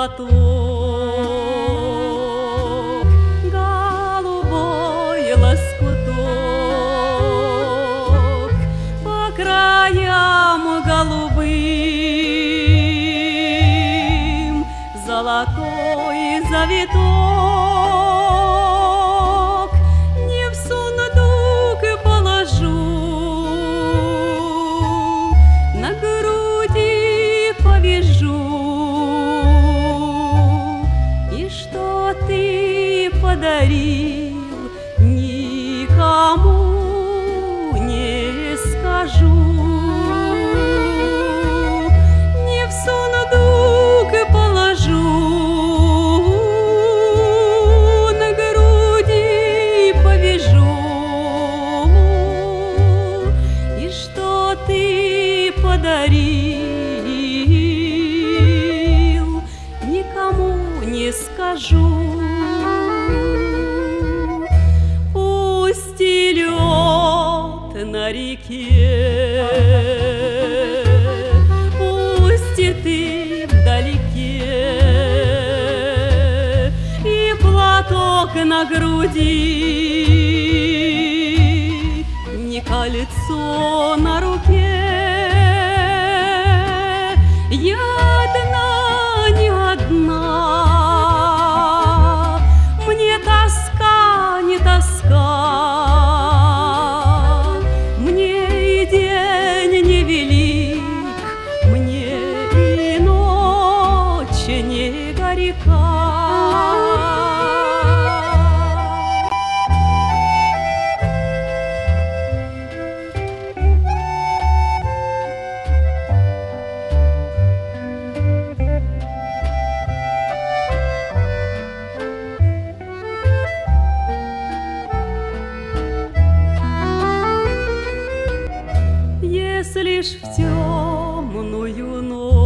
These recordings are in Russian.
платок, голубой лоскуток, по краям голубым золотой завиток. Не в сундук положу, на груди повяжу. И что ты подарил, никому не скажу. Не в сундук положу, на груди повяжу. И что ты подарил, никому не скажу. Пусть и лед на реке, пусть и ты вдалеке, и платок на груди, не кольцо на руке. Я одна, не одна, мне тоска, не тоска, мне и день не велик, мне и ночь не горька. Если лишь в темную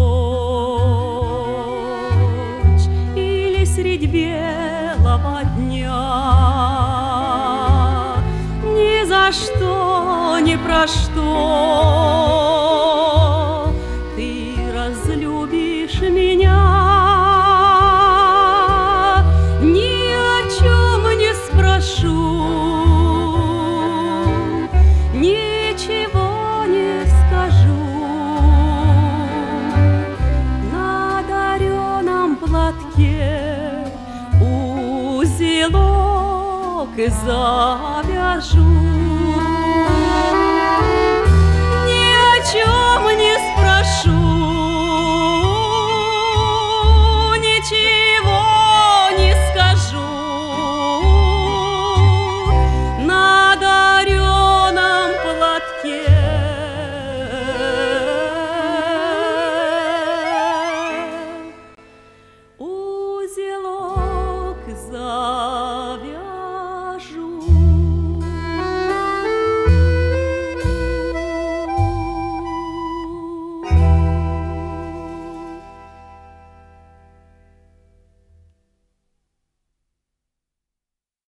ночь или средь белого дня, ни за что, ни про что ты разлюбишь меня, ни о чем не спрошу, ничего не скажу. На дареном платке узелок завяжу. Ни о чем